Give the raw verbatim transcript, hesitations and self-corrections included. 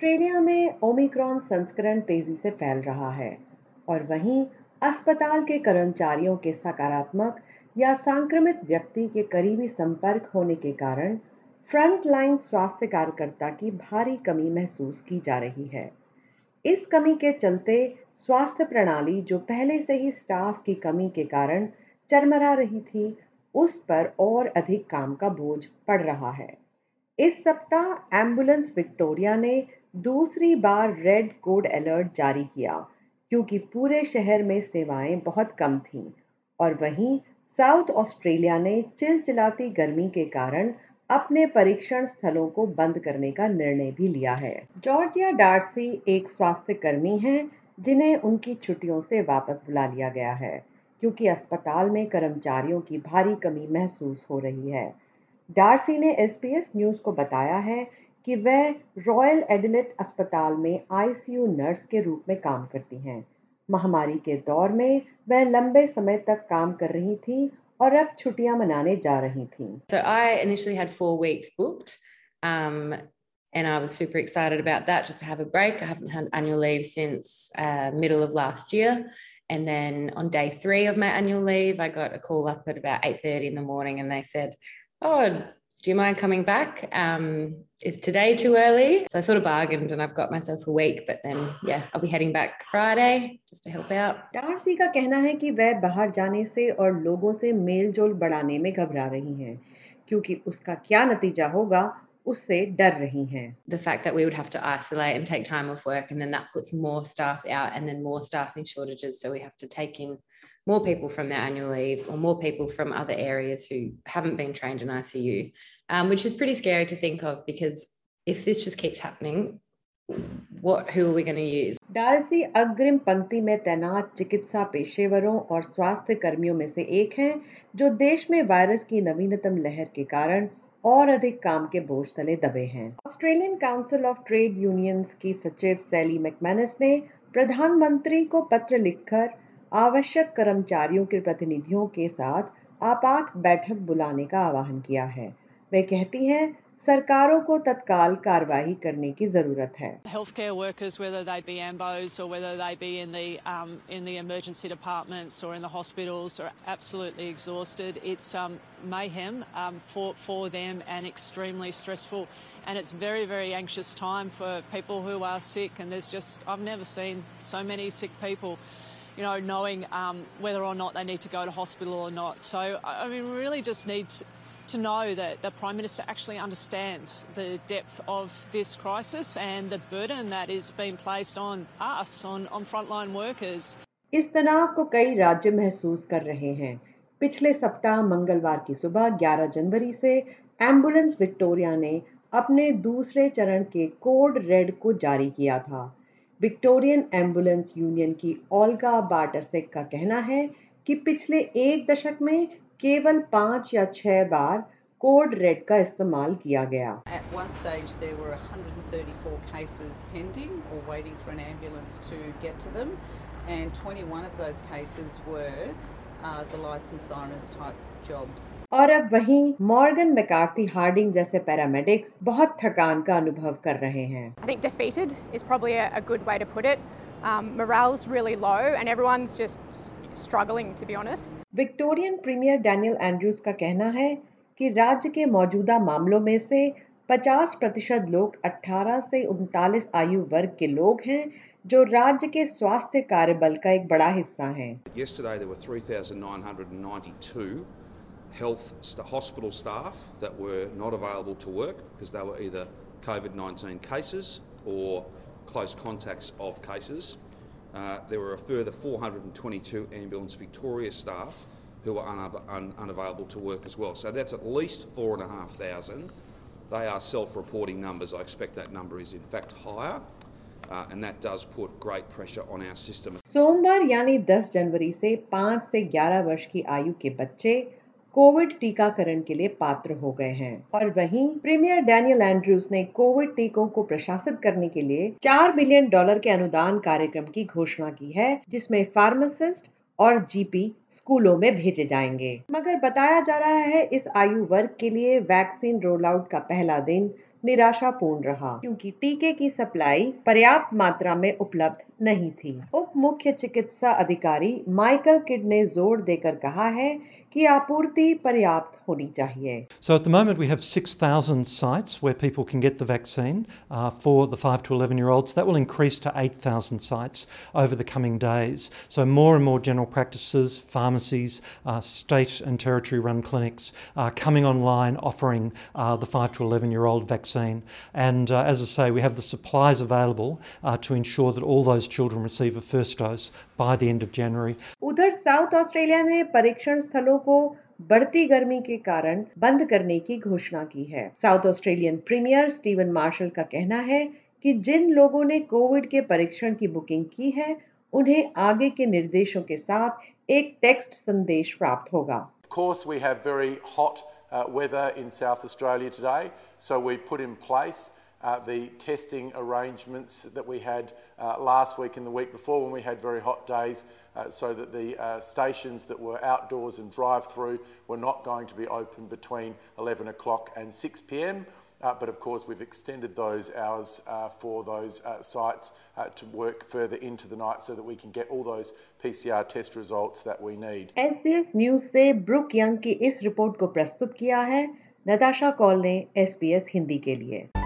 Australia में Omicron संस्करण तेजी से फैल रहा है और वहीं अस्पताल के कर्मचारियों के सकारात्मक या संक्रमित व्यक्ति के करीबी संपर्क होने के कारण फ्रंट लाइन स्वास्थ्य कार्यकर्ता की भारी कमी महसूस की जा रही है। इस कमी के चलते स्वास्थ्य प्रणाली जो पहले से ही स्टाफ की कमी के कारण चरमरा रही थी, उस पर और अधिक काम का बोझ पड़ रहा है। इस सप्ताह एम्बुलेंस विक्टोरिया ने दूसरी बार रेड कोड अलर्ट जारी किया क्योंकि पूरे शहर में सेवाएं बहुत कम थीं और वहीं साउथ ऑस्ट्रेलिया ने चिलचिलाती गर्मी के कारण अपने परीक्षण स्थलों को बंद करने का निर्णय भी लिया है। जॉर्जिया डार्सी एक स्वास्थ्य कर्मी हैं जिन्हें उनकी छुट्टियों से वापस बुला लिया गया है क्योंकि अस्पताल में कर्मचारियों की भारी कमी महसूस हो रही है। डार्सी ने एसबीएस न्यूज़ को बताया है कि वह रॉयल एडिलेड अस्पताल में आईसीयू नर्स के रूप में काम करती हैं। महामारी के दौर में वह लंबे समय तक काम कर रही थीं और अब छुट्टियां मनाने जा रही थीं। So I initially had four weeks booked, um, and I was super excited about that, just to have a break. I haven't had annual leave since uh, middle of last year. And then on day three of my annual leave, I got a call up at about eight thirty in the morning, and they said, "Oh, do you mind coming back? Um, is today too early?" So I sort of bargained, and I've got myself a week. But then, yeah, I'll be heading back Friday just to help out. Darcy का कहना है कि वह बाहर जाने से और लोगों से मेलजोल बढ़ाने में घबरा रही हैं क्योंकि उसका क्या नतीजा होगा उससे डर रही हैं। The fact that we would have to isolate and take time off work, and then that puts more staff out, and then more staffing shortages. So we have to take in more people from their annual leave or more people from other areas who haven't been trained in I C U, um, which is pretty scary to think of because if this just keeps happening, what who are we going to use? Darcy अग्रिम पंक्ति में तैनात चिकित्सा पेशेवरों और स्वास्थ्य कर्मियों में से एक हैं जो देश में वायरस की नवीनतम लहर के कारण और अधिक काम के बोझ तले दबे हैं। Australian council of trade unions की सचिव सैली मैकमैनस ने प्रधानमंत्री को पत्र लिखकर आवश्यक कर्मचारियों के प्रतिनिधियों के साथ आपात बैठक बुलाने का आह्वान किया है। वे कहती हैं, सरकारों को तत्काल कार्रवाई करने की जरूरत है। Healthcare workers, whether they be ambos or whether they be in the um, in the emergency departments or in the hospitals, are absolutely exhausted. It's um, mayhem um, for for them and extremely stressful. And it's very very anxious time for people who are sick. And there's just I've never seen so many sick people. You know, knowing um, whether or not they need to go to hospital or not. So I mean, we really just need to, to know that the Prime Minister actually understands the depth of this crisis and the burden that is being placed on us, on, on frontline workers. इस तनाव को कई राज्य महसूस कर रहे हैं। पिछले सप्ताह मंगलवार की सुबह ग्यारह जनवरी से एम्बुलेंस विक्टोरिया ने अपने दूसरे चरण के कोड रेड को जारी किया था। विक्टोरियन एम्बुलेंस यूनियन की ओल्गा बार्टसेक का कहना है कि पिछले एक दशक में केवल पाँच या छह बार कोड रेड का इस्तेमाल किया गया। At one stage there were one hundred thirty-four cases pending or waiting for an ambulance to get to them, and twenty-one of those cases were uh, the lights and sirens type jobs. और अब वहीं Morgan McCarthy Harding जैसे paramedics बहुत थकान का अनुभव कर रहे हैं। I think defeated is probably a, a good way to put it. Um, morale's really low and everyone's just struggling, to be honest. Victorian premier Daniel Andrews का कहना है कि राज्य के मौजूदा मामलों में से पचास प्रतिशत लोग अठारह से उनतालीस आयु वर्ग के लोग हैं जो राज्य के स्वास्थ्य कार्यबल का एक बड़ा हिस्सा हैं। Yesterday there were three thousand nine hundred ninety-two health st- hospital staff that were not available to work because they were either COVID nineteen cases or close contacts of cases. Uh, there were a further four hundred twenty-two Ambulance Victoria staff who were un- un- unavailable to work as well. So that's at least four and a half thousand. They are self-reporting numbers. I expect that number is in fact higher, uh, and that does put great pressure on our system. सोमवार यानी दस जनवरी से पाँच से ग्यारह वर्ष की आयु के बच्चे कोविड टीकाकरण के लिए पात्र हो गए हैं और वहीं प्रीमियर डैनियल एंड्रूज ने कोविड टीकों को प्रशासित करने के लिए चार बिलियन डॉलर के अनुदान कार्यक्रम की घोषणा की है जिसमें फार्मासिस्ट और जीपी स्कूलों में भेजे जाएंगे। मगर बताया जा रहा है इस आयु वर्ग के लिए वैक्सीन रोल आउट का पहला दिन निराशापूर्ण रहा क्योंकि टीके की सप्लाई पर्याप्त मात्रा में उपलब्ध नहीं थी। उप मुख्य चिकित्सा अधिकारी माइकल किड ने जोर देकर कहा है कि आपूर्ति पर्याप्त होनी चाहिए। So at the moment we have six thousand sites where people can get the vaccine uh, for the five to eleven year olds. That will increase to eight thousand sites over the coming days. So more and more general practices, pharmacies, uh, state and territory run clinics are coming online offering uh, the five to eleven year old vaccine. And uh, as I say, we have the supplies available uh, to ensure that all those children receive a first dose by the end of January. उधर South Australia ने परीक्षण स्थलों को बढ़ती गर्मी के कारण बंद करने की घोषणा की है। South Australian premier Steven Marshall का कहना है कि जिन लोगों ने कोविड के परीक्षण की बुकिंग की है, उन्हें आगे के निर्देशों के साथ एक टेक्स्ट संदेश प्राप्त होगा। Of course, we have very hot uh, weather in South Australia today, so we put in place uh, the testing arrangements that we had uh, last week and the week before when we had very hot days, uh, so that the uh, stations that were outdoors and drive-through were not going to be open between eleven o'clock and six p m. Uh, but of course we've extended those hours uh, for those uh, sites uh, to work further into the night so that we can get all those P C R test results that we need. S B S news से Brooke Young की इस report को प्रस्तुत किया है नताशा कॉल ने S B S Hindi के लिए।